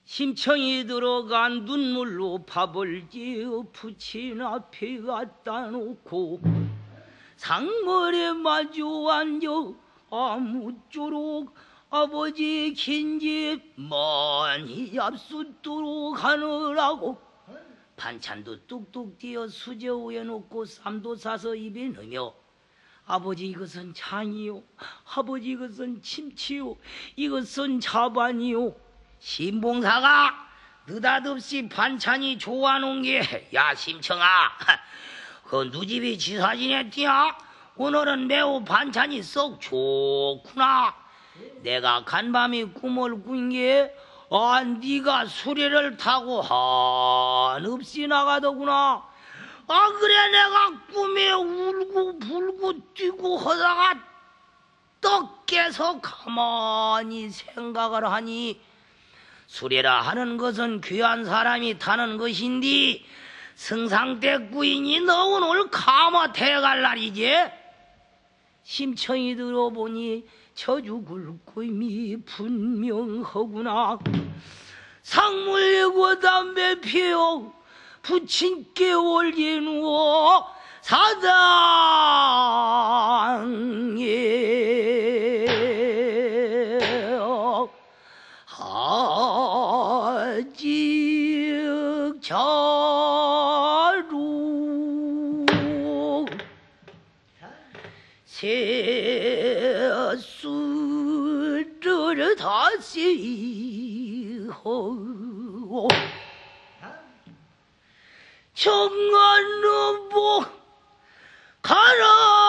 심청이 들어간 눈물로 밥을 지어 부친 앞에 갖다 놓고 상머리에 마주 앉아 아무쪼록 아버지 긴집 많이 잡숫도록 하느라고 반찬도 뚝뚝 띄어 수저 위에 놓고 쌈도 싸서 입에 넣으며 아버지 이것은 장이요, 아버지 이것은 침치요, 이것은 자반이요. 신봉사가 느닷없이 반찬이 좋아놓은 게 야 심청아 그 누집이 지사진에 띠야 오늘은 매우 반찬이 썩 좋구나. 내가 간밤에 꿈을 꾼 게 네가 수레를 타고 한없이 나가더구나. 그래 내가 꿈에 울고 불고 뛰고 하다가 떡 깨서 가만히 생각을 하니 수레라 하는 것은 귀한 사람이 타는 것인데 승상때 구인이 너 오늘 가마 대갈 날이지? 심청이 들어보니 저 죽을 꿈이 분명하구나. 상물이고 담배 피워 부친께 올리누어 사당에 아직 자루 세수를 다시 하고 정안으로 가라